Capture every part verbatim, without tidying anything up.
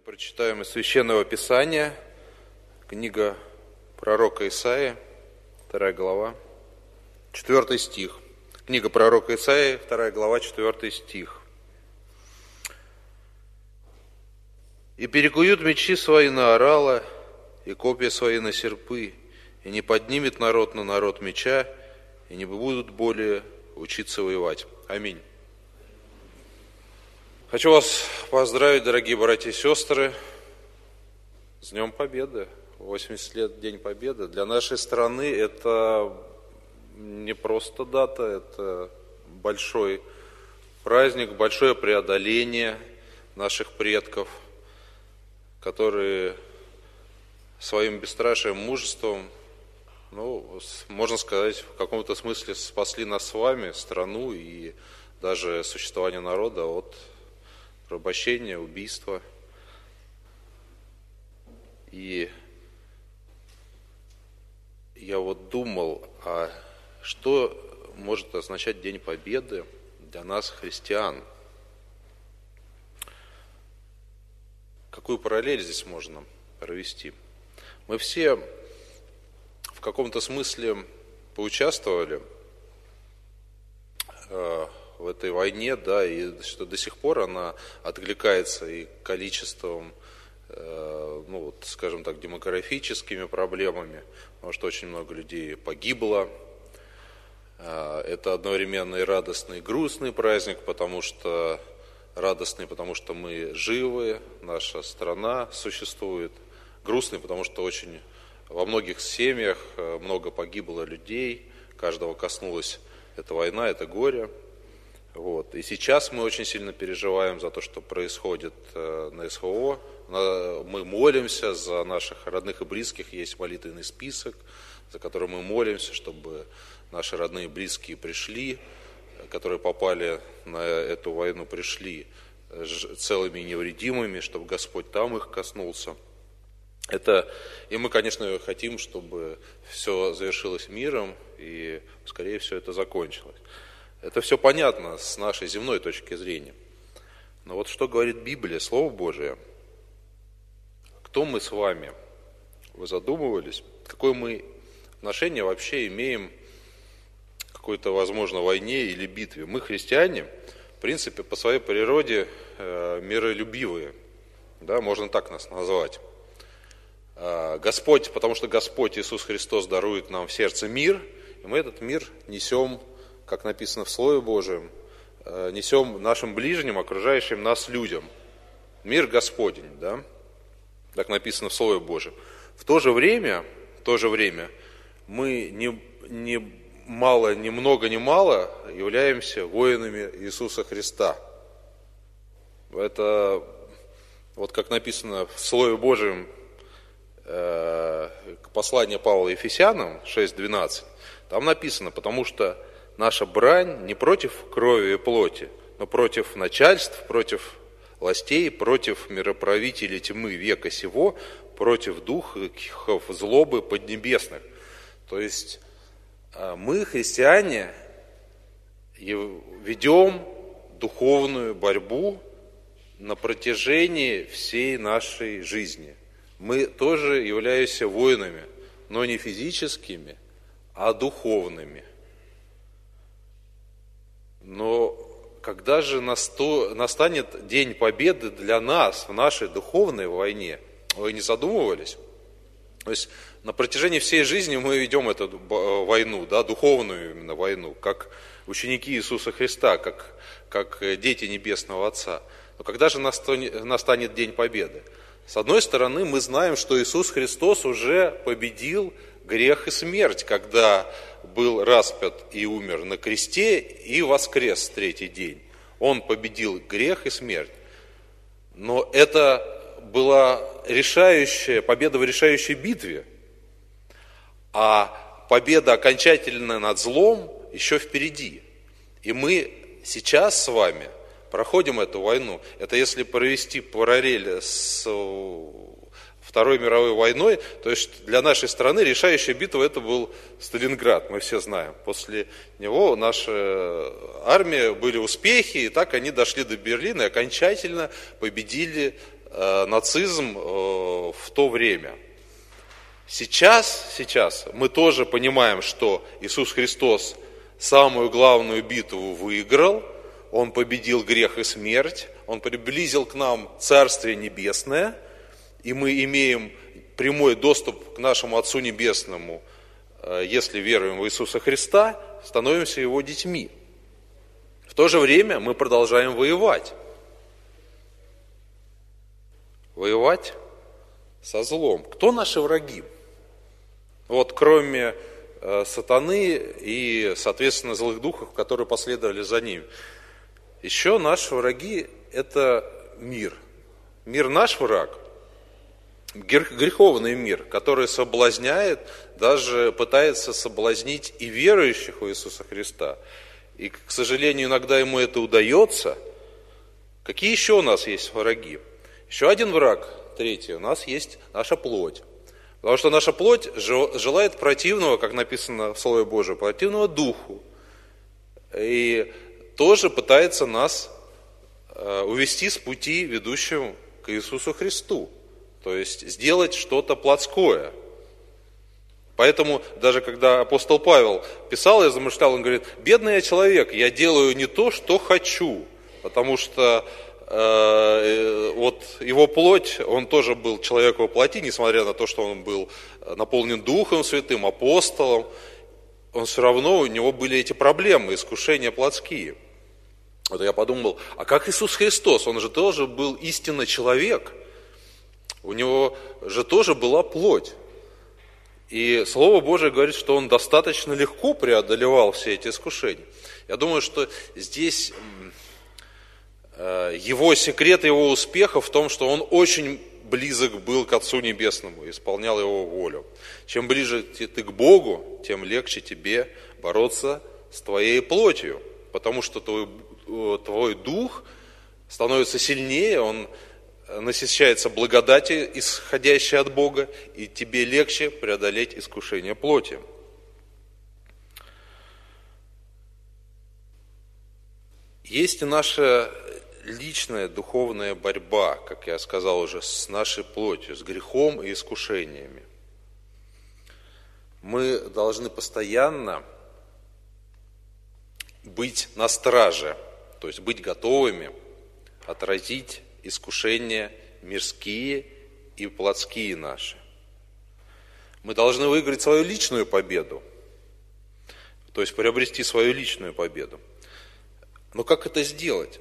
Прочитаем из Священного Писания, книга пророка Исаии, вторая глава, четвёртый стих. Книга пророка Исаии, вторая глава, четвёртый стих. «И перекуют мечи свои на орала, и копья свои на серпы, и не поднимет народ на народ меча, и не будут более учиться воевать». Аминь. Хочу вас поздравить, дорогие братья и сестры, с Днем Победы. восемьдесят лет День Победы. Для нашей страны это не просто дата, это большой праздник, большое преодоление наших предков, которые своим бесстрашием, мужеством, ну, можно сказать, в каком-то смысле спасли нас с вами, страну и даже существование народа от порабощения, убийства. И я вот думал, а что может означать День Победы для нас, христиан? Какую параллель здесь можно провести? Мы все в каком-то смысле поучаствовали э, в этой войне, да, и что до сих пор она откликается и количеством, э, ну вот, скажем так, демографическими проблемами, потому что очень много людей погибло. Э, это одновременно и радостный, и грустный праздник, потому что радостный, потому что мы живы, наша страна существует. Грустный, потому что очень во многих семьях много погибло людей, каждого коснулась эта война, это горе. Вот. И сейчас мы очень сильно переживаем за то, что происходит на СХО. Мы молимся за наших родных и близких, есть молитвенный список, за который мы молимся, чтобы наши родные и близкие пришли, которые попали на эту войну, пришли целыми и невредимыми, чтобы Господь там их коснулся. Это, и мы, конечно, хотим, чтобы все завершилось миром и скорее все это закончилось. Это все понятно с нашей земной точки зрения. Но вот что говорит Библия, Слово Божие? Кто мы с вами? Вы задумывались? Какое мы отношение вообще имеем к какой-то, возможно, войне или битве? Мы, христиане, в принципе, по своей природе э, миролюбивые. Да, можно так нас назвать. Э, Господь, потому что Господь Иисус Христос дарует нам в сердце мир, и мы этот мир несем, как написано в Слове Божьем, несем нашим ближним, окружающим нас людям. Мир Господень, да? Так написано в Слове Божьем. В то же время, в то же время мы не, не мало, ни много, ни мало являемся воинами Иисуса Христа. Это, вот как написано в Слове Божьем, э, послание Павла Ефесянам шесть двенадцать, там написано, потому что наша брань не против крови и плоти, но против начальств, против властей, против мироправителей тьмы века сего, против духов злобы поднебесных. То есть мы, христиане, ведем духовную борьбу на протяжении всей нашей жизни. Мы тоже являемся воинами, но не физическими, а духовными. Но когда же настанет День Победы для нас в нашей духовной войне? Вы не задумывались? То есть на протяжении всей жизни мы ведем эту войну, да, духовную именно войну, как ученики Иисуса Христа, как, как дети Небесного Отца. Но когда же настанет День Победы? С одной стороны, мы знаем, что Иисус Христос уже победил грех и смерть, когда был распят и умер на кресте и воскрес в третий день. Он победил грех и смерть. Но это была решающая, победа в решающей битве. А победа окончательная над злом еще впереди. И мы сейчас с вами проходим эту войну. Это если провести параллель с Второй мировой войной, то есть для нашей страны решающая битва это был Сталинград, мы все знаем. После него наша армия были успехи, и так они дошли до Берлина и окончательно победили э, нацизм э, в то время. Сейчас, сейчас мы тоже понимаем, что Иисус Христос самую главную битву выиграл, Он победил грех и смерть, Он приблизил к нам Царствие Небесное, и мы имеем прямой доступ к нашему Отцу Небесному, если веруем в Иисуса Христа, становимся Его детьми. В то же время мы продолжаем воевать. Воевать со злом. Кто наши враги? Вот кроме э, сатаны и, соответственно, злых духов, которые последовали за ним. Еще наши враги – это мир. Мир наш враг. Греховный мир, который соблазняет, даже пытается соблазнить и верующих в Иисуса Христа. И, к сожалению, иногда ему это удается. Какие еще у нас есть враги? Еще один враг, третий, у нас есть наша плоть. Потому что наша плоть желает противного, как написано в Слове Божьем, противного духу. И тоже пытается нас увести с пути, ведущего к Иисусу Христу. То есть сделать что-то плотское. Поэтому даже когда апостол Павел писал и замышлял, он говорит: бедный я человек, я делаю не то, что хочу. Потому что э, вот его плоть, он тоже был человек во плоти, несмотря на то, что он был наполнен Духом Святым, апостолом, он все равно, у него были эти проблемы, искушения плотские. Вот я подумал, а как Иисус Христос, он же тоже был истинно человек, у него же тоже была плоть. И Слово Божие говорит, что он достаточно легко преодолевал все эти искушения. Я думаю, что здесь его секрет, его успеха в том, что он очень близок был к Отцу Небесному, исполнял его волю. Чем ближе ты к Богу, тем легче тебе бороться с твоей плотью, потому что твой, твой дух становится сильнее, он насыщается благодатью, исходящей от Бога, и тебе легче преодолеть искушение плоти. Есть и наша личная духовная борьба, как я сказал уже, с нашей плотью, с грехом и искушениями. Мы должны постоянно быть на страже, то есть быть готовыми отразить искушения мирские и плотские наши. Мы должны выиграть свою личную победу, то есть приобрести свою личную победу. Но как это сделать?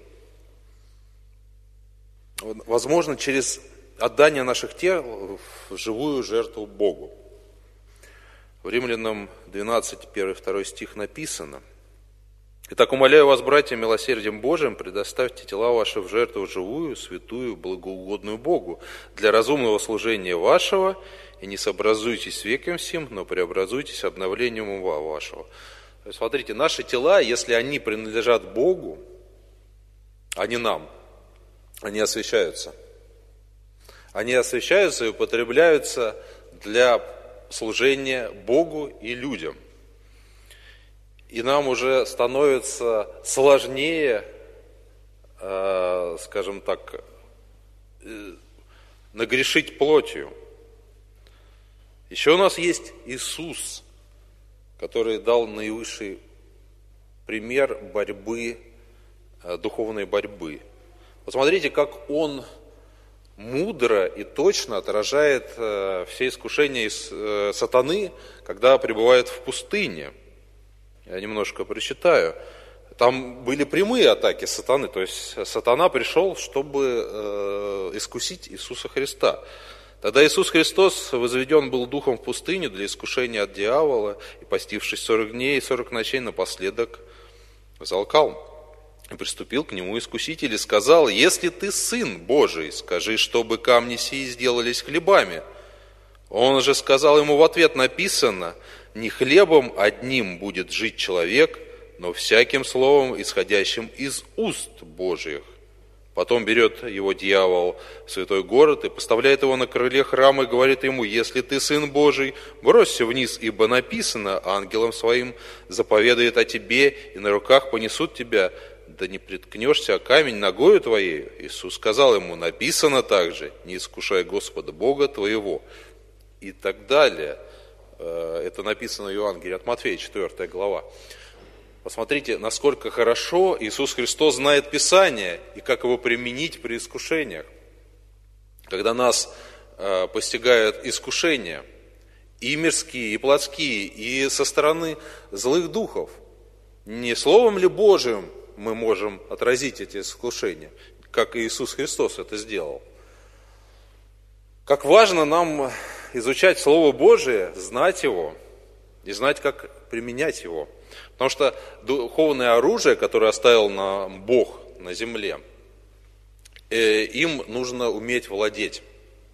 Возможно, через отдание наших тел в живую жертву Богу. В Римлянам двенадцать, один-второй стих написано: «Итак, умоляю вас, братья, милосердием Божиим, предоставьте тела ваши в жертву живую, святую, благоугодную Богу, для разумного служения вашего, и не сообразуйтесь с веком сим, но преобразуйтесь обновлением ума вашего». То есть, смотрите, наши тела, если они принадлежат Богу, а не нам, они освящаются. Они освящаются и употребляются для служения Богу и людям. И нам уже становится сложнее, э, скажем так, э, нагрешить плотью. Еще у нас есть Иисус, который дал наивысший пример борьбы, э, духовной борьбы. Посмотрите, как Он мудро и точно отражает э, все искушения э, сатаны, когда пребывает в пустыне. Я немножко прочитаю. Там были прямые атаки сатаны, то есть сатана пришел, чтобы э, искусить Иисуса Христа. Тогда Иисус Христос возведен был духом в пустыню для искушения от дьявола, и, постившись сорок дней и сорок ночей, напоследок взалкал. И приступил к нему искуситель и сказал: «Если ты Сын Божий, скажи, чтобы камни сии сделались хлебами». Он же сказал ему в ответ: «Написано: не хлебом одним будет жить человек, но всяким словом, исходящим из уст Божьих». Потом берет его дьявол в святой город и поставляет его на крыле храма и говорит ему: «Если ты Сын Божий, бросься вниз, ибо написано: ангелам своим заповедает о тебе, и на руках понесут тебя, да не приткнешься о камень ногою твоей. Иисус сказал ему: написано также: не искушай Господа Бога твоего. И так далее. Это написано в Евангелии от Матфея, четвёртая глава. Посмотрите, насколько хорошо Иисус Христос знает Писание и как его применить при искушениях. Когда нас постигают искушения, и мирские, и плотские, и со стороны злых духов, не Словом ли Божиим мы можем отразить эти искушения, как Иисус Христос это сделал? Как важно нам изучать Слово Божие, знать его и знать, как применять его. Потому что духовное оружие, которое оставил нам Бог на земле, им нужно уметь владеть.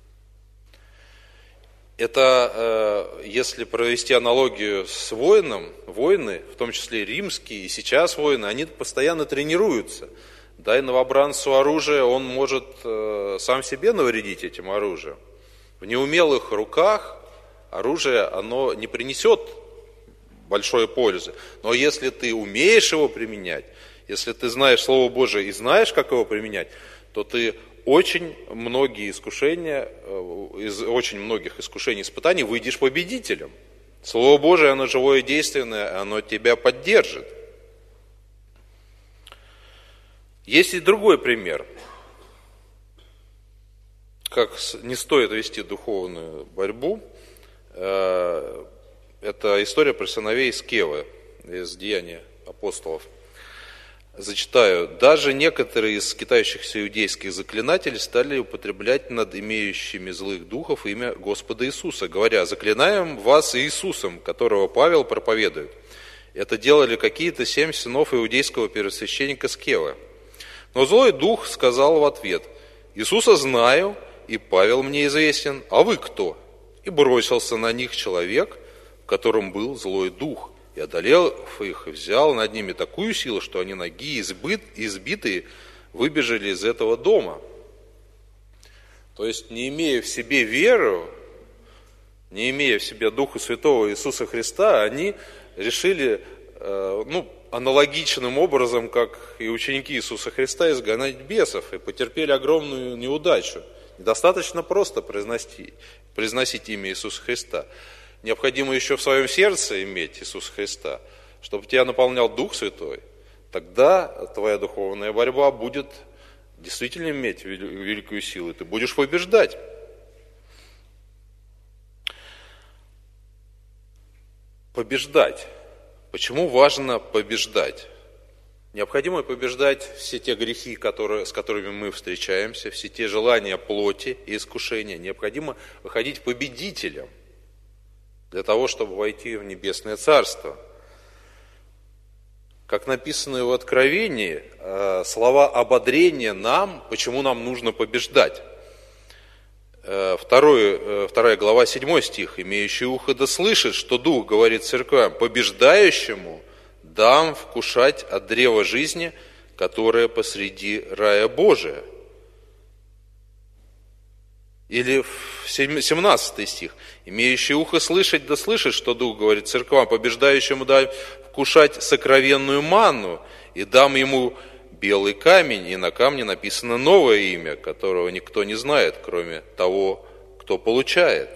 Это, если провести аналогию с воином, воины, в том числе римские, и сейчас воины, они постоянно тренируются. Дай новобранцу оружие, он может сам себе навредить этим оружием. В неумелых руках оружие, оно не принесет большой пользы. Но если ты умеешь его применять, если ты знаешь Слово Божие и знаешь, как его применять, то ты очень многие искушения, из очень многих искушений, испытаний выйдешь победителем. Слово Божие, оно живое и действенное, оно тебя поддержит. Есть и другой пример, как не стоит вести духовную борьбу. Это история про сыновей Скевы из Деяний апостолов. Зачитаю. «Даже некоторые из скитающихся иудейских заклинателей стали употреблять над имеющими злых духов имя Господа Иисуса, говоря: заклинаем вас Иисусом, которого Павел проповедует. Это делали какие-то семь сынов иудейского первосвященника Скевы. Но злой дух сказал в ответ: Иисуса знаю, и Павел мне известен, а вы кто? И бросился на них человек, в котором был злой дух. И, одолев их, взял над ними такую силу, что они ноги избыт, избитые выбежали из этого дома». То есть, не имея в себе веру, не имея в себе Духа Святого Иисуса Христа, они решили, ну, аналогичным образом, как и ученики Иисуса Христа, изгонять бесов, и потерпели огромную неудачу. Недостаточно просто произносить, произносить имя Иисуса Христа. Необходимо еще в своем сердце иметь Иисуса Христа, чтобы тебя наполнял Дух Святой. Тогда твоя духовная борьба будет действительно иметь великую силу, и ты будешь побеждать. Побеждать. Почему важно побеждать? Необходимо побеждать все те грехи, которые, с которыми мы встречаемся, все те желания плоти и искушения. Необходимо выходить победителем для того, чтобы войти в Небесное Царство. Как написано в Откровении, слова ободрения нам, почему нам нужно побеждать. Второй, вторая глава, седьмой стих. «Имеющий ухо да слышит, что Дух говорит церквям: побеждающему дам вкушать от древа жизни, которое посреди рая Божия». Или семнадцатый стих. «Имеющий ухо слышать да слышит, что Дух говорит церквам: побеждающему дам вкушать сокровенную манну, и дам ему белый камень, и на камне написано новое имя, которого никто не знает, кроме того, кто получает».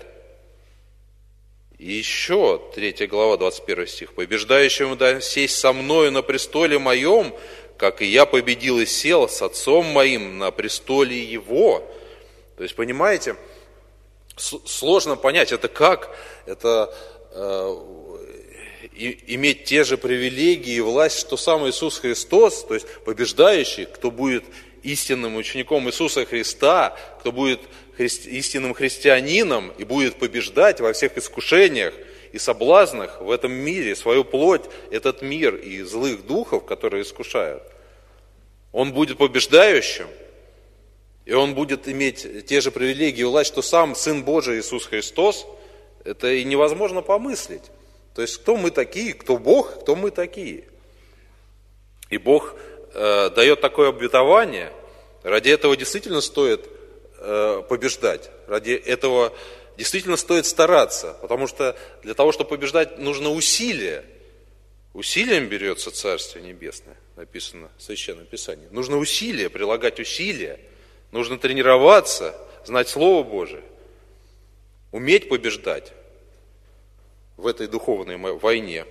И еще третья глава, двадцать первый стих. «Побеждающему дам сесть со мною на престоле моем, как и я победил и сел с отцом моим на престоле его». То есть, понимаете, сложно понять, это как, это э, и, иметь те же привилегии и власть, что сам Иисус Христос, то есть побеждающий, кто будет истинным учеником Иисуса Христа, кто будет христи, истинным христианином и будет побеждать во всех искушениях и соблазнах в этом мире, свою плоть, этот мир и злых духов, которые искушают. Он будет побеждающим. И он будет иметь те же привилегии и власть, что сам Сын Божий Иисус Христос. Это и невозможно помыслить. То есть, кто мы такие, кто Бог, кто мы такие. И Бог э, дает такое обетование. Ради этого действительно стоит э, побеждать. Ради этого действительно стоит стараться. Потому что для того, чтобы побеждать, нужно усилие. Усилием берется Царствие Небесное, написано в Священном Писании. Нужно усилия, прилагать усилия. Нужно тренироваться, знать Слово Божие, уметь побеждать в этой духовной войне.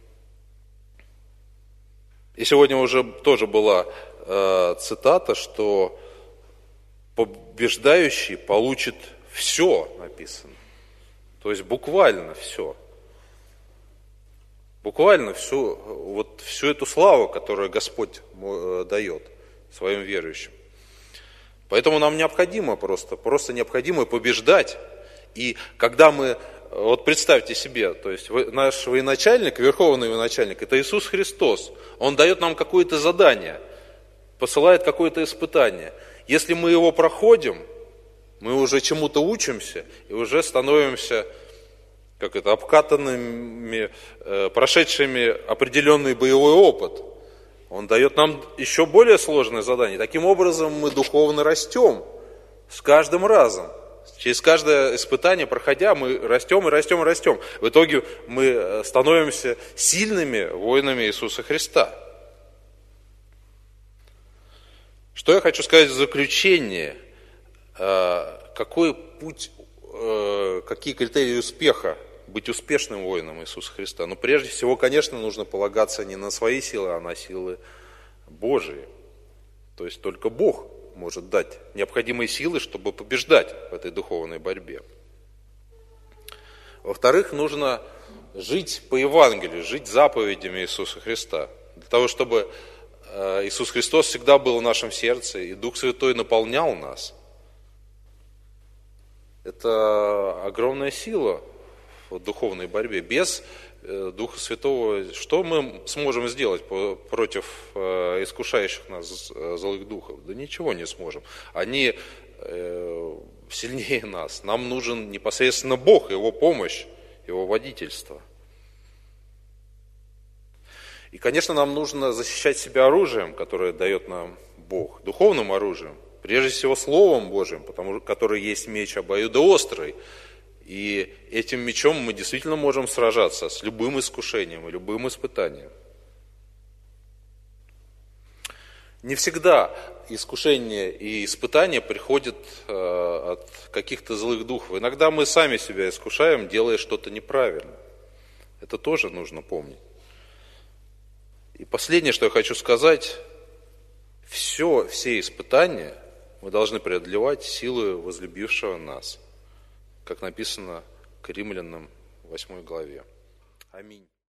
И сегодня уже тоже была э, цитата, что побеждающий получит все, написано. То есть буквально все. Буквально всю, вот всю эту славу, которую Господь дает своим верующим. Поэтому нам необходимо просто, просто необходимо побеждать. И когда мы, вот представьте себе, то есть наш военачальник, верховный военачальник, это Иисус Христос. Он дает нам какое-то задание, посылает какое-то испытание. Если мы его проходим, мы уже чему-то учимся и уже становимся, как это, обкатанными, э, прошедшими определенный боевой опыт. Он дает нам еще более сложное задание. Таким образом мы духовно растем с каждым разом. Через каждое испытание, проходя, мы растем и растем и растем. В итоге мы становимся сильными воинами Иисуса Христа. Что я хочу сказать в заключение? Какой путь, какие критерии успеха быть успешным воином Иисуса Христа? Но прежде всего, конечно, нужно полагаться не на свои силы, а на силы Божии. То есть только Бог может дать необходимые силы, чтобы побеждать в этой духовной борьбе. Во-вторых, нужно жить по Евангелию, жить заповедями Иисуса Христа. Для того, чтобы Иисус Христос всегда был в нашем сердце, и Дух Святой наполнял нас. Это огромная сила в духовной борьбе. Без Духа Святого что мы сможем сделать против искушающих нас злых духов? Да ничего не сможем. Они сильнее нас. Нам нужен непосредственно Бог, Его помощь, Его водительство. И, конечно, нам нужно защищать себя оружием, которое дает нам Бог, духовным оружием, прежде всего Словом Божьим, потому, который есть меч обоюдоострый. И этим мечом мы действительно можем сражаться с любым искушением и любым испытанием. Не всегда искушения и испытания приходят от каких-то злых духов. Иногда мы сами себя искушаем, делая что-то неправильно. Это тоже нужно помнить. И последнее, что я хочу сказать, все, все испытания мы должны преодолевать силой возлюбившего нас, как написано к Римлянам восьмой главе. Аминь.